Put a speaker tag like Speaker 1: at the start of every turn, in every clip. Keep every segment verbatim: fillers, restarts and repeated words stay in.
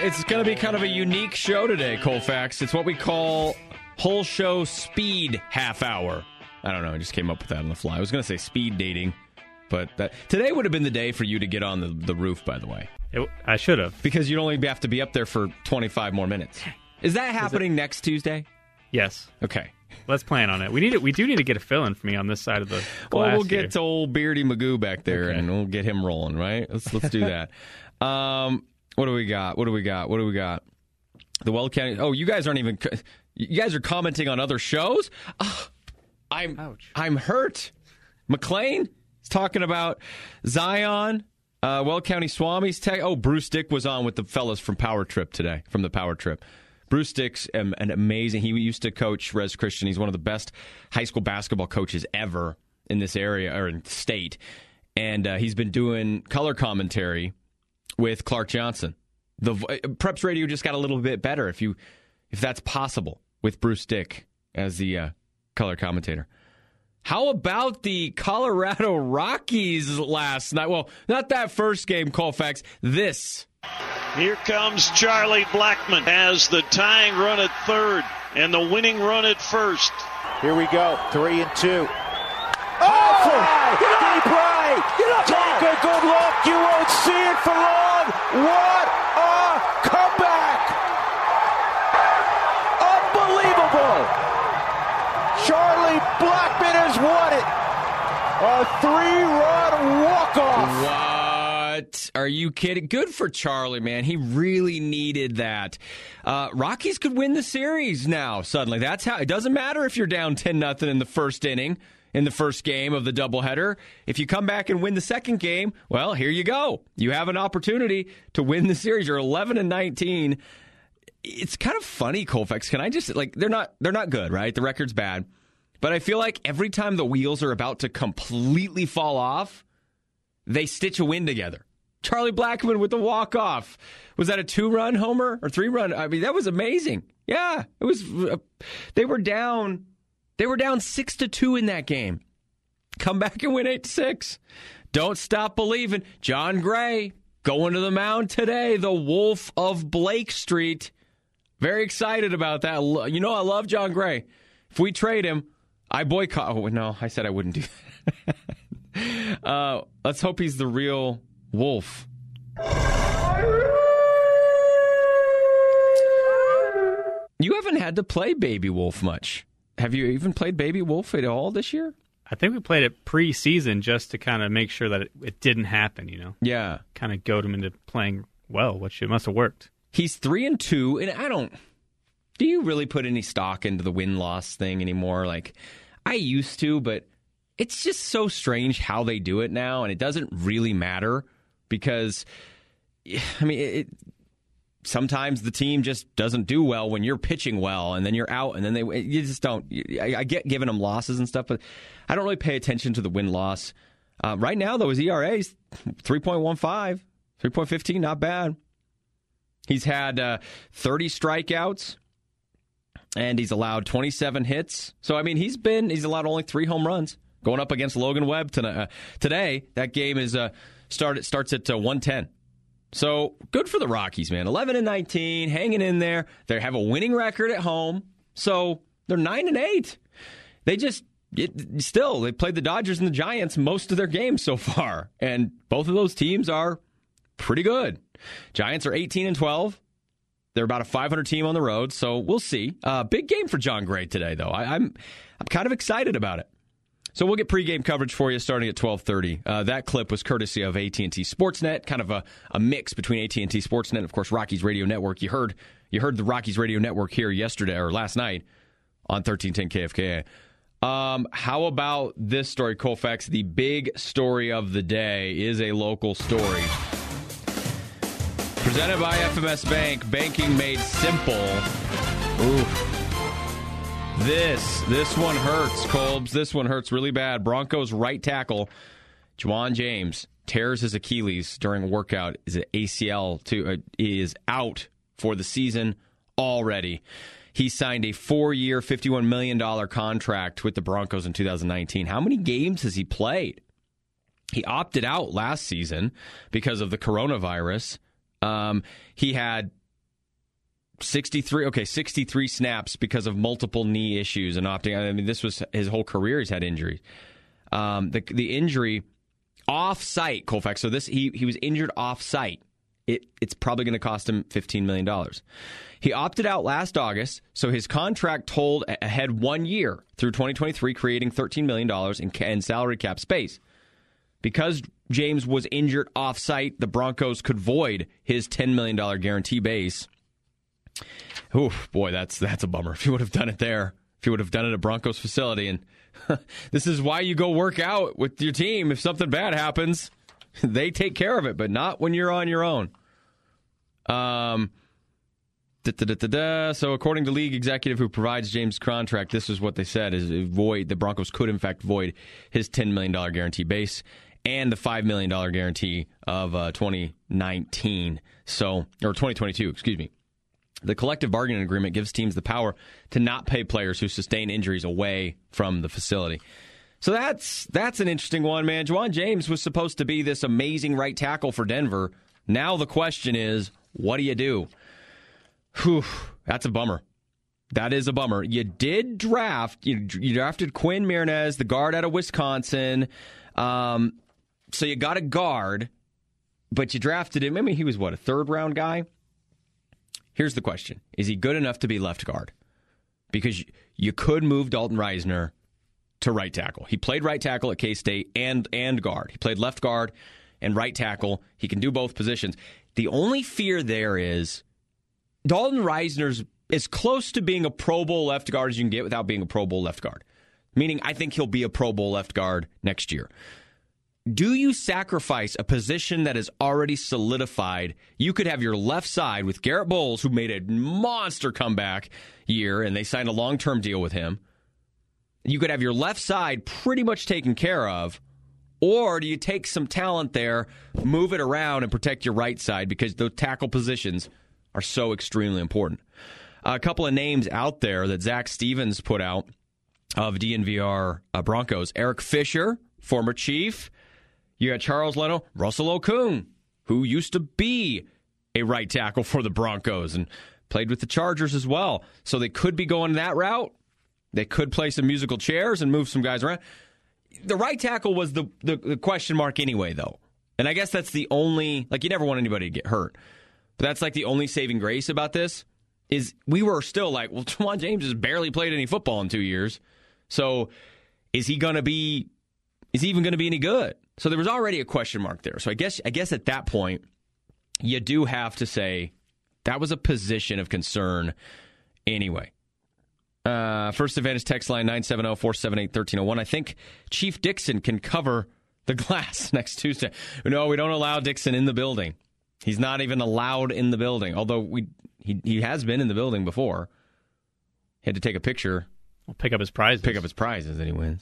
Speaker 1: it's going to be kind of a unique show today, Colfax. It's what we call whole show speed half hour. I don't know. I just came up with that on the fly. I was going to say speed dating, but that today would have been the day for you to get on the, the roof, by the way.
Speaker 2: It, I should have.
Speaker 1: Because you'd only have to be up there for twenty-five more minutes. Is that happening Is next Tuesday?
Speaker 2: Yes.
Speaker 1: Okay.
Speaker 2: Let's plan on it. We need it. We do need to get a fill-in for me on this side of the glass.
Speaker 1: Well, we'll get
Speaker 2: here.
Speaker 1: to old Beardy Magoo back there,
Speaker 2: okay.
Speaker 1: and we'll get him rolling, right? Let's let's do that. um, what do we got? What do we got? What do we got? The Weld County. Oh, you guys aren't even. You guys are commenting on other shows. Oh, I'm.
Speaker 2: Ouch.
Speaker 1: I'm hurt. McLean is talking about Zion. Uh, Weld County Swamis. Tech. Oh, Bruce Dick was on with the fellas from Power Trip today. From the Power Trip. Bruce Dick's um, an amazing. He used to coach Res Christian. He's one of the best high school basketball coaches ever in this area or in the state. And uh, he's been doing color commentary with Clark Johnson. The Preps Radio just got a little bit better, if you, if that's possible, with Bruce Dick as the uh, color commentator. How about the Colorado Rockies last night? Well, not that first game, Colfax. This.
Speaker 3: Here comes Charlie Blackmon has the tying run at third and the winning run at first.
Speaker 4: Here we go, three and two. Oh! Deep right! Take a good look, you won't see it for long. What a comeback! Unbelievable! Charlie Blackmon has won it. A three-run walk-off.
Speaker 1: What? Are you kidding? Good for Charlie, man. He really needed that. Uh, Rockies could win the series now, suddenly. That's how. It doesn't matter if you're down ten nothing in the first inning, in the first game of the doubleheader. If you come back and win the second game, well, here you go. You have an opportunity to win the series. You're eleven and nineteen. It's kind of funny, Colfax. Can I just, like, they're not, they're not good, right? The record's bad. But I feel like every time the wheels are about to completely fall off, they stitch a win together. Charlie Blackmon with the walk-off. Was that a two-run homer or three-run? I mean, that was amazing. Yeah, it was. Uh, they were down. They were down six to two in that game. Come back and win eight to six. Don't stop believing. John Gray going to the mound today. The Wolf of Blake Street. Very excited about that. You know, I love John Gray. If we trade him, I boycott. Oh no, I said I wouldn't do that. uh, let's hope he's the real Wolf. You haven't had to play Baby Wolf much. Have you even played Baby Wolf at all this year?
Speaker 2: I think we played it pre-season just to kind of make sure that it, it didn't happen, you know?
Speaker 1: Yeah.
Speaker 2: Kind of goad him into playing well, which it must have worked.
Speaker 1: He's three and two, and I don't... Do you really put any stock into the win-loss thing anymore? Like, I used to, but it's just so strange how they do it now, and it doesn't really matter because, I mean, it, it, sometimes the team just doesn't do well when you're pitching well, and then you're out, and then they you just don't. I, I get giving them losses and stuff, but I don't really pay attention to the win-loss. Uh, right now, though, his E R A is three point one five, three point one five, not bad. He's had uh, thirty strikeouts. And he's allowed twenty-seven hits. So, I mean, he's been, he's allowed only three home runs going up against Logan Webb tonight. Uh, today. That game is uh, start, starts at uh, one ten. So, good for the Rockies, man. eleven and nineteen, hanging in there. They have a winning record at home. So, they're nine and eight. They just, it, still, they played the Dodgers and the Giants most of their games so far. And both of those teams are pretty good. Giants are eighteen and twelve. They're about a five hundred team on the road, so we'll see. Uh, big game for John Gray today, though. I, I'm I'm kind of excited about it. So we'll get pregame coverage for you starting at twelve thirty. Uh, that clip was courtesy of A T and T Sportsnet, kind of a, a mix between A T and T Sportsnet and, of course, Rockies Radio Network. You heard you heard the Rockies Radio Network here yesterday or last night on thirteen ten K F K A. Um, how about this story, Colfax? The big story of the day is a local story. Presented by F M S Bank, banking made simple. Oof. This, this one hurts, Colbs. This one hurts really bad. Broncos right tackle, Juwan James, tears his Achilles during a workout. Is an A C L to uh, is out for the season already. He signed a four-year, fifty-one million dollars contract with the Broncos in two thousand nineteen. How many games has he played? He opted out last season because of the coronavirus. Um, he had sixty-three, okay, sixty-three snaps because of multiple knee issues and opting. I mean, this was his whole career. He's had injuries. Um, the the injury off-site, Colfax. So this he he was injured off-site. It it's probably going to cost him fifteen million dollars. He opted out last August, so his contract told ahead one year through twenty twenty-three, creating thirteen million dollars in, in salary cap space. Because James was injured off-site, the Broncos could void his ten million dollars guarantee base. Oh, boy, that's that's a bummer. If you would have done it there, if you would have done it at Broncos facility. And this is why you go work out with your team. If something bad happens, they take care of it, but not when you're on your own. Um, da, da, da, da, da. So according to league executive who provides James' contract, this is what they said, is void. The Broncos could, in fact, void his ten million dollars guarantee base and the five million dollars guarantee of uh, twenty nineteen. So, or twenty twenty-two, excuse me. The collective bargaining agreement gives teams the power to not pay players who sustain injuries away from the facility. So that's that's an interesting one, man. Ja'Wuan James was supposed to be this amazing right tackle for Denver. Now the question is, what do you do? Whew, that's a bummer. That is a bummer. You did draft, you, you drafted Quinn Meinerz, the guard out of Wisconsin. Um, so you got a guard, but you drafted him. I mean, he was, what, a third-round guy? Here's the question. Is he good enough to be left guard? Because you could move Dalton Risner to right tackle. He played right tackle at K-State and and guard. He played left guard and right tackle. He can do both positions. The only fear there is Dalton Risner's as close to being a Pro Bowl left guard as you can get without being a Pro Bowl left guard. Meaning I think he'll be a Pro Bowl left guard next year. Do you sacrifice a position that is already solidified? You could have your left side with Garrett Bowles, who made a monster comeback year, and they signed a long-term deal with him. You could have your left side pretty much taken care of, or do you take some talent there, move it around, and protect your right side because those tackle positions are so extremely important? A couple of names out there that Zach Stevens put out of D N V R uh, Broncos. Eric Fisher, former Chief. You got Charles Leno, Russell Okung, who used to be a right tackle for the Broncos and played with the Chargers as well. So they could be going that route. They could play some musical chairs and move some guys around. The right tackle was the, the, the question mark anyway, though. And I guess that's the only, like, you never want anybody to get hurt. But that's like the only saving grace about this is we were still like, well, Ja'Wuan James has barely played any football in two years. So is he going to be, is he even going to be any good? So there was already a question mark there. So I guess I guess at that point, you do have to say that was a position of concern anyway. Uh, First Advantage text line nine seven zero, four seven eight, one three zero one. I think Chief Dixon can cover the glass next Tuesday. No, we don't allow Dixon in the building. He's not even allowed in the building, although we he, he has been in the building before. He had to take a picture.
Speaker 2: We'll pick up his prizes.
Speaker 1: Pick up his prizes, and he wins.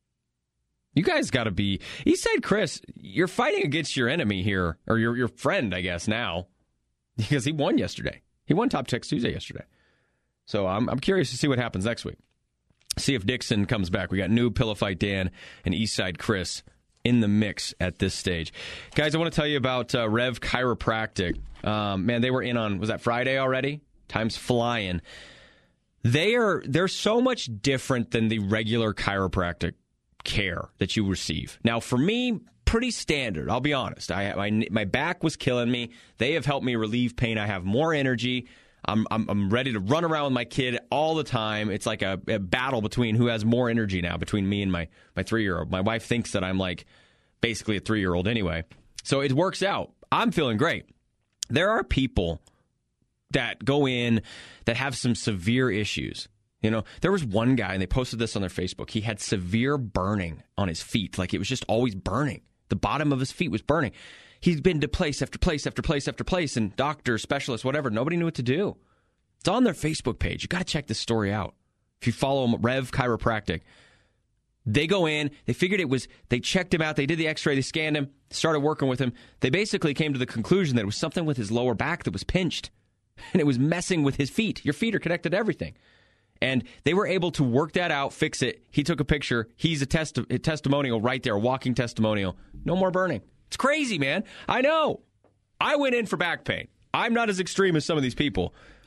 Speaker 1: You guys got to be... Eastside Chris, you're fighting against your enemy here, or your your friend, I guess, now, because he won yesterday. He won Top Text Tuesday yesterday. So I'm I'm curious to see what happens next week. See if Dixon comes back. We got Noob, Pillow Fight Dan, and Eastside Chris in the mix at this stage. Guys, I want to tell you about uh, Rev Chiropractic. Um, man, they were in on, was that Friday already? Time's flying. They are, they're so much different than the regular chiropractic care that you receive. Now, for me, pretty standard. I'll be honest. I my, my back was killing me. They have helped me relieve pain. I have more energy. I'm I'm, I'm ready to run around with my kid all the time. It's like a, a battle between who has more energy now between me and my my three-year-old. My wife thinks that I'm like basically a three-year-old anyway. So it works out. I'm feeling great. There are people that go in that have some severe issues. You know, there was one guy, and they posted this on their Facebook. He had severe burning on his feet. Like, it was just always burning. The bottom of his feet was burning. He's been to place after place after place after place, and doctors, specialists, whatever, nobody knew what to do. It's on their Facebook page. You got to check this story out. If you follow them, Rev Chiropractic. They go in, they figured it was, they checked him out, they did the x-ray, they scanned him, started working with him. They basically came to the conclusion that it was something with his lower back that was pinched, and it was messing with his feet. Your feet are connected to everything. And they were able to work that out, fix it. He took a picture. He's a, testi- a testimonial right there, a walking testimonial. No more burning. It's crazy, man. I know. I went in for back pain. I'm not as extreme as some of these people.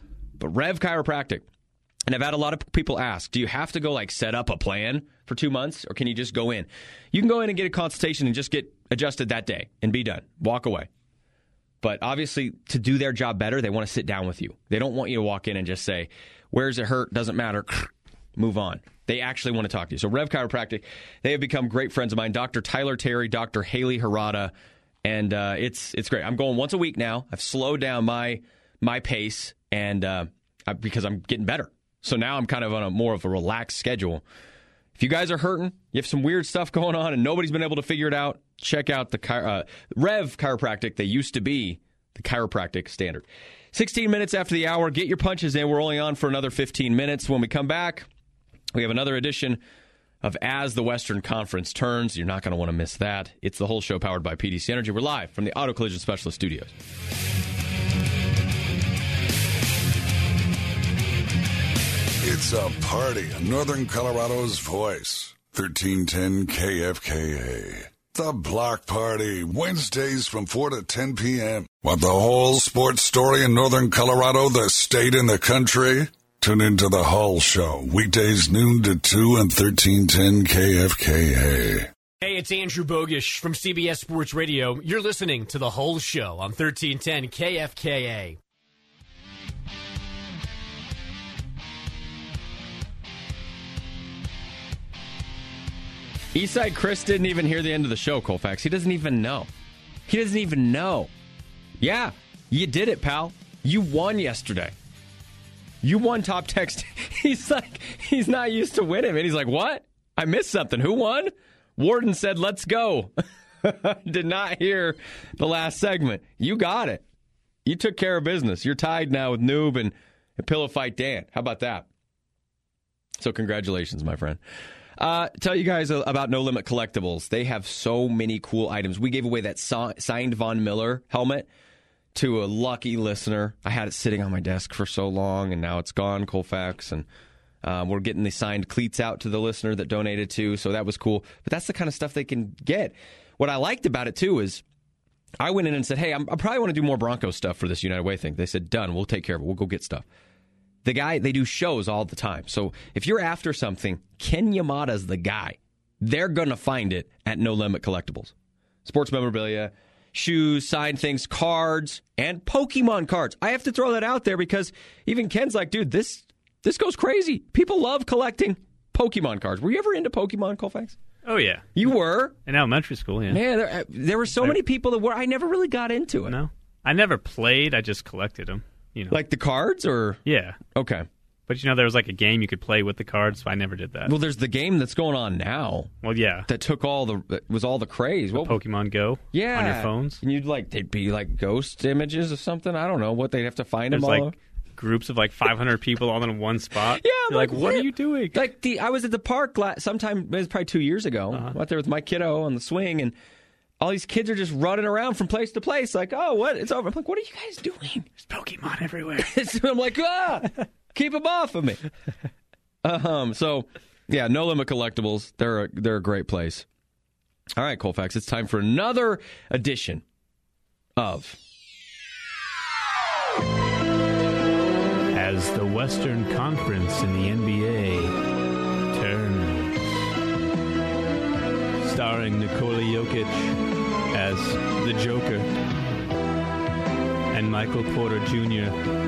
Speaker 1: But Rev Chiropractic. And I've had a lot of people ask, do you have to go like set up a plan for two months or can you just go in? You can go in and get a consultation and just get adjusted that day and be done. Walk away. But obviously, to do their job better, they want to sit down with you. They don't want you to walk in and just say, where's it hurt? Doesn't matter. Move on. They actually want to talk to you. So Rev Chiropractic, they have become great friends of mine. Doctor Tyler Terry, Doctor Haley Harada, and uh, it's it's great. I'm going once a week now. I've slowed down my my pace and uh, I, because I'm getting better. So now I'm kind of on a more of a relaxed schedule. If you guys are hurting, you have some weird stuff going on, and nobody's been able to figure it out, check out the uh, Rev Chiropractic. They used to be the chiropractic standard. sixteen minutes after the hour, get your punches in. We're only on for another fifteen minutes. When we come back, we have another edition of As the Western Conference Turns. You're not going to want to miss that. It's the whole show powered by P D C Energy. We're live from the Auto Collision Specialist Studios.
Speaker 5: It's a party in Northern Colorado's voice. thirteen ten K F K A. The Block Party, Wednesdays from four to ten p.m. Want the whole sports story in Northern Colorado, the state and the country? Tune into The Hull Show, weekdays noon to two and thirteen ten K F K A.
Speaker 6: Hey, it's Andrew Bogish from C B S Sports Radio. You're listening to The Hull Show on thirteen ten K F K A.
Speaker 1: Eastside Chris didn't even hear the end of the show, Colfax. He doesn't even know. He doesn't even know. Yeah, you did it, pal. You won yesterday. You won top text. He's like, he's not used to winning. And he's like, what? I missed something. Who won? Warden said, let's go. Did not hear the last segment. You got it. You took care of business. You're tied now with Noob and, and Pillow Fight Dan. How about that? So congratulations, my friend. Uh, tell you guys about No Limit Collectibles. They have so many cool items. We gave away that so- signed Von Miller helmet to a lucky listener. I had it sitting on my desk for so long, and now it's gone, Colfax. And um, we're getting the signed cleats out to the listener that donated to, so that was cool. But that's the kind of stuff they can get. What I liked about it, too, is I went in and said, hey, I'm, I probably want to do more Broncos stuff for this United Way thing. They said, done. We'll take care of it. We'll go get stuff. The guy, they do shows all the time. So if you're after something, Ken Yamada's the guy. They're going to find it at No Limit Collectibles. Sports memorabilia, shoes, signed things, cards, and Pokemon cards. I have to throw that out there because even Ken's like, dude, this this goes crazy. People love collecting Pokemon cards. Were you ever into Pokemon, Colfax?
Speaker 2: Oh, yeah.
Speaker 1: You were?
Speaker 2: In elementary school, yeah.
Speaker 1: Man, there, there were so many people that were, I never really got into it.
Speaker 2: No. I never played. I just collected them. You know.
Speaker 1: Like the cards, or?
Speaker 2: Yeah.
Speaker 1: Okay.
Speaker 2: But, you know, there was like a game you could play with the cards, so I never did that.
Speaker 1: Well, there's the game that's going on now.
Speaker 2: Well, yeah.
Speaker 1: That took all the, that was all the craze.
Speaker 2: The
Speaker 1: what,
Speaker 2: Pokemon Go
Speaker 1: yeah.
Speaker 2: on your phones.
Speaker 1: And you'd like, they'd be like ghost images or something. I don't know what they'd have to find
Speaker 2: There's
Speaker 1: them all.
Speaker 2: like groups of like five hundred people all in one spot.
Speaker 1: Yeah.
Speaker 2: You're like,
Speaker 1: like,
Speaker 2: what are you doing?
Speaker 1: Like, the I was at the park la- sometime, it was probably two years ago,
Speaker 2: Uh-huh.
Speaker 1: out there with my kiddo on the swing, and all these kids are just running around from place to place like, oh, what? It's over. I'm like, what are you guys doing?
Speaker 2: There's Pokemon everywhere.
Speaker 1: I'm like, ah, keep them off of me. Um. So, yeah, No Limit Collectibles. They're a, they're a great place. All right, Colfax, it's time for another edition of
Speaker 2: As the Western Conference in the N B A turns. Starring Nikola Jokic as the Joker and Michael Porter Junior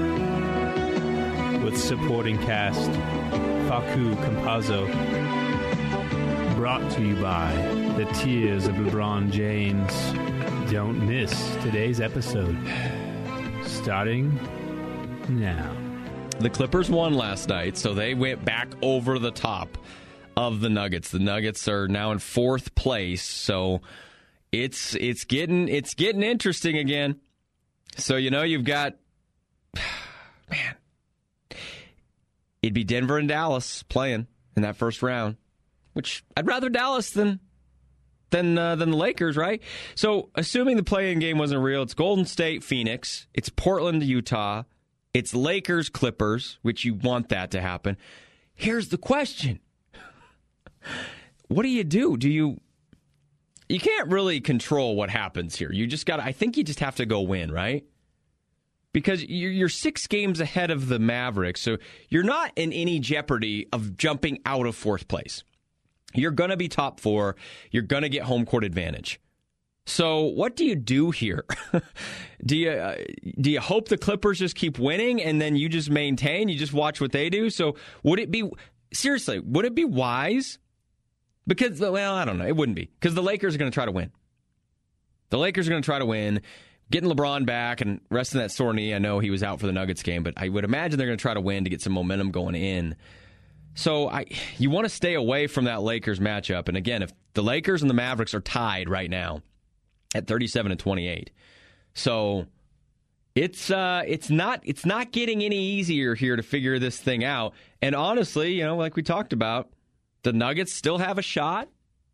Speaker 2: with supporting cast Facu Campazzo. Brought to you by the Tears of LeBron James. Don't miss today's episode. Starting now.
Speaker 1: The Clippers won last night, so they went back over the top of the Nuggets. The Nuggets are now in fourth place, so it's it's getting it's getting interesting again. So you know you've got man, it'd be Denver and Dallas playing in that first round, which I'd rather Dallas than than uh, than the Lakers, right? So assuming the play-in game wasn't real, it's Golden State, Phoenix, it's Portland, Utah. It's Lakers, Clippers, which you want that to happen. Here's the question. What do you do? Do you... You can't really control what happens here. You just got to... I think you just have to go win, right? because you're, you're six games ahead of the Mavericks, so you're not in any jeopardy of jumping out of fourth place. You're going to be top four. You're going to get home court advantage. So what do you do here? do you uh, do you hope the Clippers just keep winning and then you just maintain? You just watch what they do? So would it be, seriously, would it be wise? Because, well, I don't know. It wouldn't be. Because the Lakers are going to try to win. The Lakers are going to try to win. Getting LeBron back and resting that sore knee. I know he was out for the Nuggets game, but I would imagine they're going to try to win to get some momentum going in. So I, you want to stay away from that Lakers matchup. And again, if the Lakers and the Mavericks are tied right now at thirty-seven and twenty-eight, so it's uh, it's not it's not getting any easier here to figure this thing out. And honestly, you know, like we talked about, the Nuggets still have a shot.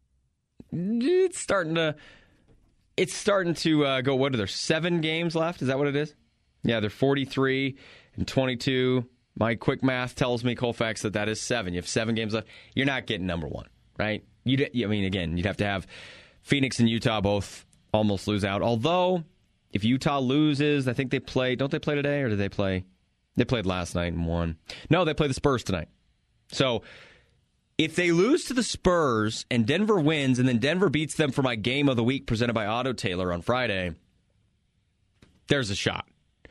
Speaker 1: It's starting to it's starting to uh, go. What are there? Seven games left? Is that what it is? Yeah, they're forty-three and twenty-two. My quick math tells me, Colfax, that that is seven. You have seven games left. You're not getting number one, right? You, I mean, again, you'd have to have Phoenix and Utah both almost lose out. Although, if Utah loses, I think they play. Don't they play today, or did they play? They played last night and won. No, they play the Spurs tonight. So, if they lose to the Spurs and Denver wins, and then Denver beats them for my game of the week presented by Auto Taylor on Friday, there's a shot.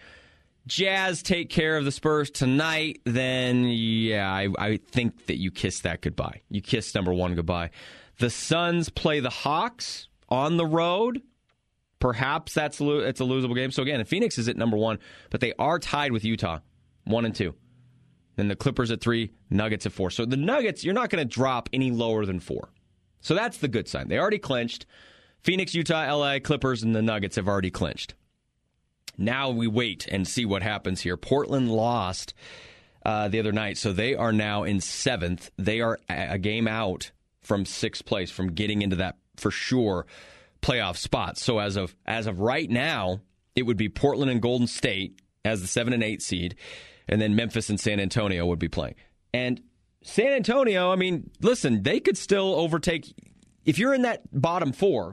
Speaker 1: Jazz take care of the Spurs tonight, then yeah, I, I think that you kiss that goodbye. You kiss number one goodbye. The Suns play the Hawks on the road. Perhaps that's a, it's a losable game. So again, Phoenix is at number one, but they are tied with Utah, one and two. Then the Clippers at three, Nuggets at four. So the Nuggets, you're not going to drop any lower than four. So that's the good sign. They already clinched. Phoenix, Utah, L A, Clippers, and the Nuggets have already clinched. Now we wait and see what happens here. Portland lost uh, the other night, so they are now in seventh. They are a game out from sixth place, from getting into that, for sure, playoff spot. So as of as of right now, it would be Portland and Golden State as the seven and eight seed, and then Memphis and San Antonio would be playing. And San Antonio, I mean, listen, they could still overtake. If you're in that bottom four,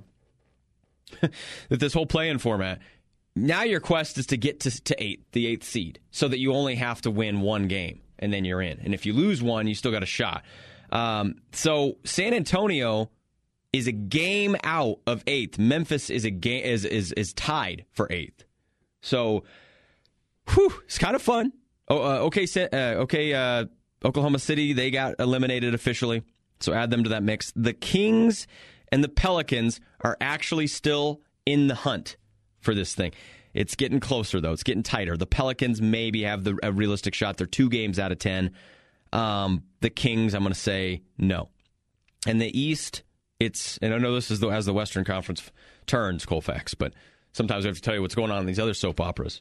Speaker 1: with this whole play-in format, now your quest is to get to, to eight, the eighth seed, so that you only have to win one game, and then you're in. And if you lose one, you still got a shot. Um, so San Antonio is a game out of eighth. Memphis is a game is is is tied for eighth. So, whew, it's kind of fun. Oh, uh, okay, uh, okay. Uh, Oklahoma City, they got eliminated officially, so add them to that mix. The Kings and the Pelicans are actually still in the hunt for this thing. It's getting closer, though. It's getting tighter. The Pelicans maybe have the, a realistic shot. They're two games out of ten. Um, the Kings, I'm going to say no. And the East, it's, and I know this is the, as the Western Conference turns, Colfax, but sometimes I have to tell you what's going on in these other soap operas.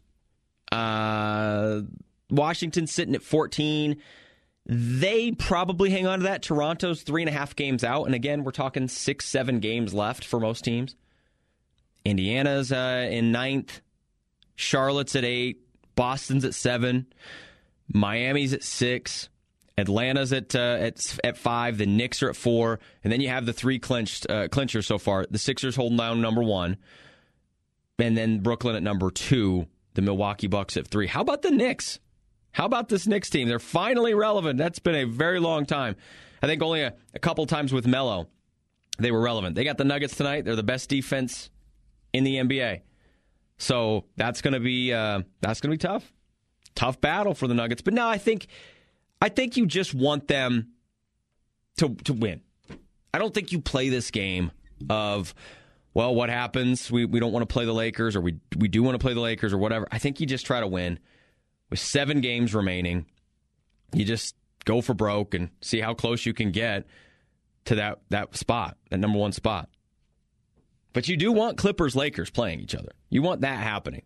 Speaker 1: Uh, Washington's sitting at fourteen. They probably hang on to that. Toronto's three and a half games out. And again, we're talking six, seven games left for most teams. Indiana's uh, in ninth. Charlotte's at eight. Boston's at seven. Miami's at six. Atlanta's at uh, at at five. The Knicks are at four. And then you have the three clinched uh, clinchers so far. The Sixers holding down number one. And then Brooklyn at number two. The Milwaukee Bucks at three. How about the Knicks? How about this Knicks team? They're finally relevant. That's been a very long time. I think only a, a couple times with Melo they were relevant. They got the Nuggets tonight. They're the best defense in the N B A. So that's going to be uh, that's going to be tough. Tough battle for the Nuggets. But no, I think I think you just want them to to win. I don't think you play this game of, well, what happens? We we don't want to play the Lakers, or we we do want to play the Lakers, or whatever. I think you just try to win. With seven games remaining, you just go for broke and see how close you can get to that, that spot, that number one spot. But you do want Clippers-Lakers playing each other. You want that happening.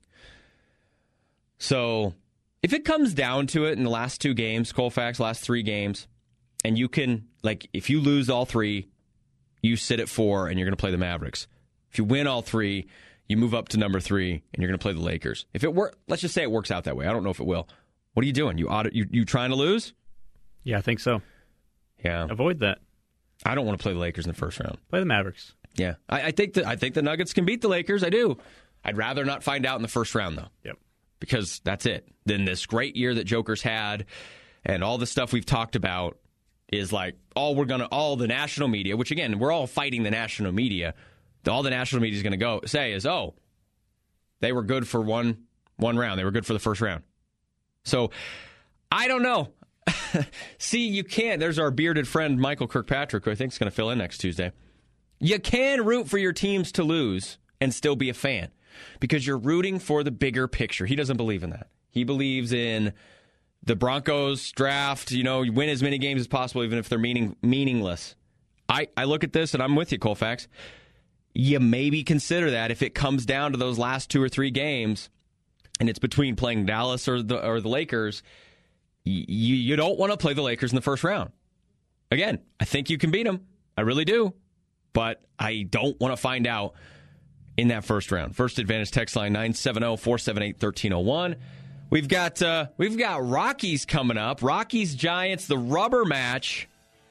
Speaker 1: So if it comes down to it in the last two games, Colfax, last three games, and you can, like, if you lose all three, you sit at four and you're going to play the Mavericks. If you win all three, you move up to number three, and you're going to play the Lakers. If it work, let's just say it works out that way. I don't know if it will. What are you doing? You audit? You you trying to lose?
Speaker 2: Yeah, I think so.
Speaker 1: Yeah,
Speaker 2: avoid that.
Speaker 1: I don't want to play the Lakers in the first round.
Speaker 2: Play the Mavericks.
Speaker 1: Yeah, I, I think that I think the Nuggets can beat the Lakers. I do. I'd rather not find out in the first round, though.
Speaker 2: Yep.
Speaker 1: because that's it. Then this great year that Joker's had and all the stuff we've talked about is like all we're going to, all the national media, which again, we're all fighting the national media. All the national media is going to go say is, oh, they were good for one one round. They were good for the first round. So I don't know. See, you can't. There's our bearded friend, Michael Kirkpatrick, who I think is going to fill in next Tuesday. You can root for your teams to lose and still be a fan because you're rooting for the bigger picture. He doesn't believe in that. He believes in the Broncos draft, you know, win as many games as possible, even if they're meaning, meaningless. I, I look at this, and I'm with you, Colfax. You maybe consider that if it comes down to those last two or three games, and it's between playing Dallas or the or the Lakers, you, you don't want to play the Lakers in the first round. Again, I think you can beat them. I really do. But I don't want to find out in that first round. First Advantage text line nine seven zero, four seven eight, one three zero one. We've got uh, we've got Rockies coming up. Rockies Giants, the rubber match.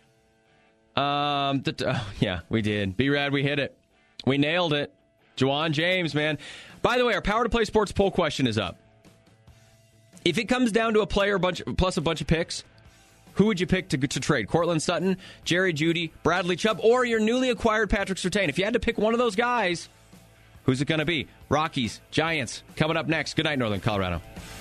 Speaker 1: Um, the, uh, yeah, we did. B-Rad, we hit it. We nailed it. Juwan James, man. By the way, our Power to Play Sports poll question is up. If it comes down to a player bunch plus a bunch of picks, who would you pick to, to trade? Cortland Sutton, Jerry Jeudy, Bradley Chubb, or your newly acquired Patrick Surtain? If you had to pick one of those guys, who's it going to be? Rockies, Giants, coming up next. Good night, Northern Colorado.